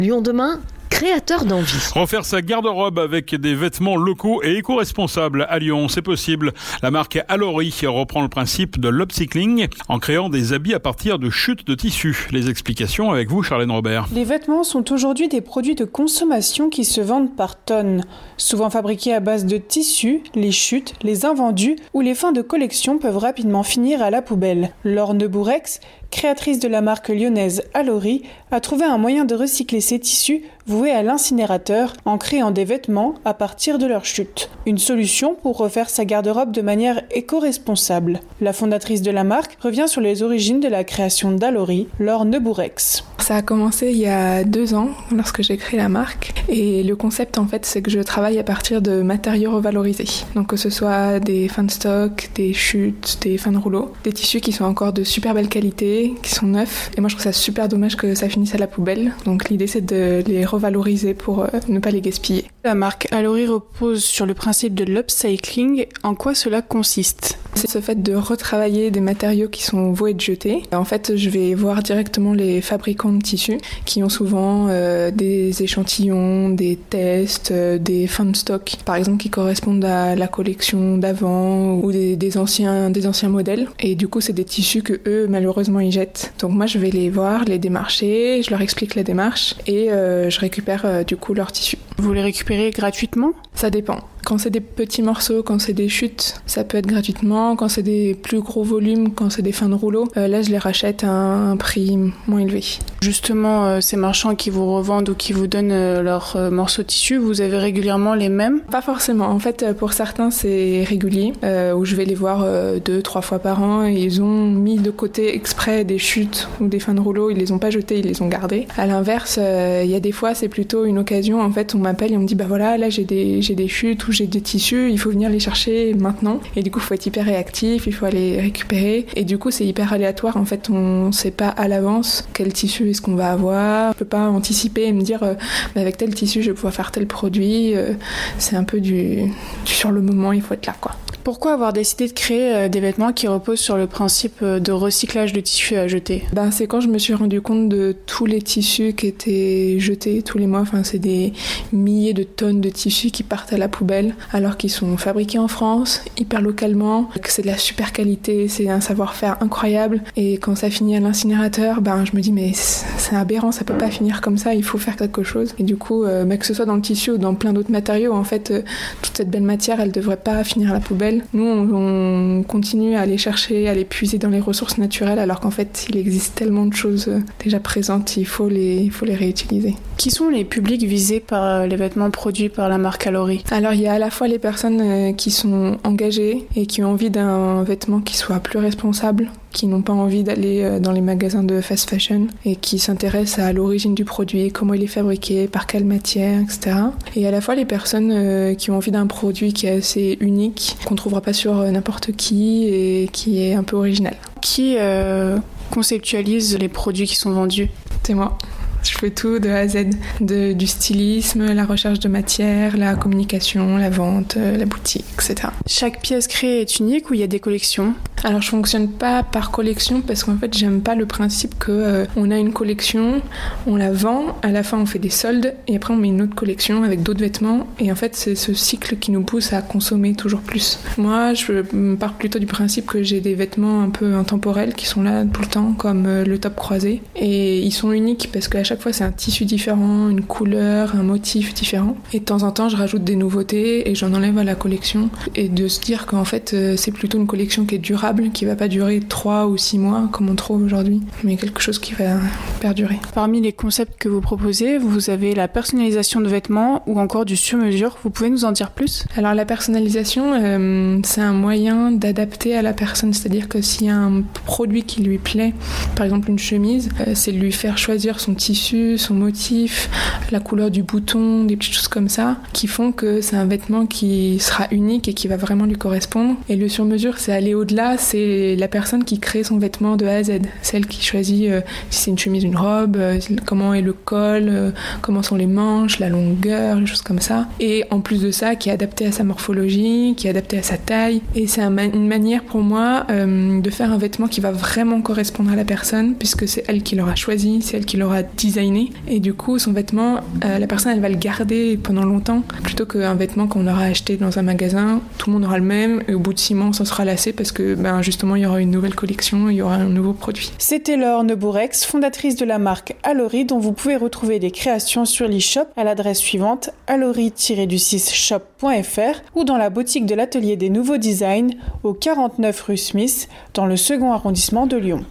Lyon demain, créateur d'envie. Refaire sa garde-robe avec des vêtements locaux et éco-responsables à Lyon, c'est possible. La marque Allori reprend le principe de l'upcycling en créant des habits à partir de chutes de tissus. Les explications avec vous, Charlène Robert. Les vêtements sont aujourd'hui des produits de consommation qui se vendent par tonnes. Souvent fabriqués à base de tissus, les chutes, les invendus ou les fins de collection peuvent rapidement finir à la poubelle. Laure Nebourex, créatrice de la marque lyonnaise Allori, a trouvé un moyen de recycler ces tissus voués à l'incinérateur en créant des vêtements à partir de leurs chutes. Une solution pour refaire sa garde-robe de manière éco-responsable. La fondatrice de la marque revient sur les origines de la création d'Allori, Laure Nebourex. Ça a commencé il y a 2 ans lorsque j'ai créé la marque et le concept en fait c'est que je travaille à partir de matériaux revalorisés. Donc que ce soit des fins de stock, des chutes, des fins de rouleau, des tissus qui sont encore de super belle qualité, qui sont neufs et moi je trouve ça super dommage que ça finisse à la poubelle. Donc l'idée c'est de les revaloriser pour ne pas les gaspiller. La marque Allori repose sur le principe de l'upcycling. En quoi cela consiste ? C'est ce fait de retravailler des matériaux qui sont voués être jetés. En fait, je vais voir directement les fabricants de tissus qui ont souvent des échantillons, des tests, des fins de stock, par exemple qui correspondent à la collection d'avant ou des anciens modèles. Et du coup, c'est des tissus que eux, malheureusement, ils jettent. Donc moi, je vais les voir, les démarcher, je leur explique la démarche et je récupère du coup leurs tissus. Vous les récupérez gratuitement ? Ça dépend. Quand c'est des petits morceaux, quand c'est des chutes, ça peut être gratuitement. Quand c'est des plus gros volumes, quand c'est des fins de rouleau, là je les rachète à un prix moins élevé. Justement, ces marchands qui vous revendent ou qui vous donnent leurs morceaux de tissu, vous avez régulièrement les mêmes ? Pas forcément. En fait, pour certains, c'est régulier, où je vais les voir 2-3 fois par an et ils ont mis de côté exprès des chutes ou des fins de rouleau. Ils les ont pas jetées, ils les ont gardées. À l'inverse, il y a des fois, c'est plutôt une occasion. En fait, on m'appelle et on me dit, bah voilà, là j'ai des chutes ou j'ai des tissus, il faut venir les chercher maintenant. Et du coup, il faut être hyper réactif, il faut aller récupérer. Et du coup, c'est hyper aléatoire. En fait, on sait pas à l'avance quel tissu est-ce qu'on va avoir. Je peux pas anticiper et me dire, avec tel tissu, je vais pouvoir faire tel produit. C'est un peu du sur le moment, il faut être là, quoi. Pourquoi avoir décidé de créer des vêtements qui reposent sur le principe de recyclage de tissus à jeter ? C'est quand je me suis rendu compte de tous les tissus qui étaient jetés tous les mois. Enfin, c'est des milliers de tonnes de tissus qui partent à la poubelle alors qu'ils sont fabriqués en France, hyper localement, que c'est de la super qualité, c'est un savoir-faire incroyable. Et quand ça finit à l'incinérateur, je me dis mais c'est aberrant, ça peut pas finir comme ça, il faut faire quelque chose. Et du coup, que ce soit dans le tissu ou dans plein d'autres matériaux, en fait, toute cette belle matière, elle devrait pas finir à la poubelle. Nous, on continue à aller chercher, à les puiser dans les ressources naturelles, alors qu'en fait, il existe tellement de choses déjà présentes, il faut les réutiliser. Qui sont les publics visés par les vêtements produits par la marque Allori ? Alors, il y a à la fois les personnes qui sont engagées et qui ont envie d'un vêtement qui soit plus responsable, qui n'ont pas envie d'aller dans les magasins de fast fashion et qui s'intéressent à l'origine du produit, comment il est fabriqué, par quelle matière, etc. Et à la fois les personnes qui ont envie d'un produit qui est assez unique, qu'on ne trouvera pas sur n'importe qui et qui est un peu original. Qui conceptualise les produits qui sont vendus ? C'est moi. Je fais tout de A à Z, du stylisme, la recherche de matière, la communication, la vente, la boutique, etc. Chaque pièce créée est unique ou il y a des collections ? Alors je fonctionne pas par collection parce qu'en fait j'aime pas le principe que on a une collection, on la vend, à la fin on fait des soldes et après on met une autre collection avec d'autres vêtements et en fait c'est ce cycle qui nous pousse à consommer toujours plus. Moi je pars plutôt du principe que j'ai des vêtements un peu intemporels qui sont là tout le temps comme le top croisé et ils sont uniques parce qu'à chaque fois c'est un tissu différent, une couleur, un motif différent et de temps en temps je rajoute des nouveautés et j'en enlève à la collection et de se dire qu'en fait c'est plutôt une collection qui est durable, qui va pas durer 3 ou 6 mois comme on trouve aujourd'hui, mais quelque chose qui va perdurer. Parmi les concepts que vous proposez, vous avez la personnalisation de vêtements ou encore du sur-mesure. Vous pouvez nous en dire plus ? Alors la personnalisation, c'est un moyen d'adapter à la personne, c'est-à-dire que s'il y a un produit qui lui plaît, par exemple une chemise, c'est de lui faire choisir son tissu, son motif, la couleur du bouton, des petites choses comme ça, qui font que c'est un vêtement qui sera unique et qui va vraiment lui correspondre. Et le sur-mesure, c'est aller au-delà, c'est la personne qui crée son vêtement de A à Z. Celle qui choisit si c'est une chemise, une robe, comment est le col, comment sont les manches, la longueur, les choses comme ça. Et en plus de ça, qui est adapté à sa morphologie, qui est adapté à sa taille. Et c'est une manière pour moi de faire un vêtement qui va vraiment correspondre à la personne, puisque c'est elle qui l'aura choisi, c'est elle qui l'aura designé. Et du coup, son vêtement, la personne, elle va le garder pendant longtemps, plutôt qu'un vêtement qu'on aura acheté dans un magasin, tout le monde aura le même, et au bout de 6 mois, on s'en sera lassé parce que justement, il y aura une nouvelle collection, il y aura un nouveau produit. C'était Laure Nebourex, fondatrice de la marque Allori, dont vous pouvez retrouver des créations sur l'e-shop à l'adresse suivante allori-shop.fr ou dans la boutique de l'Atelier des Nouveaux Designs au 49 rue Smith, dans le 2e arrondissement de Lyon.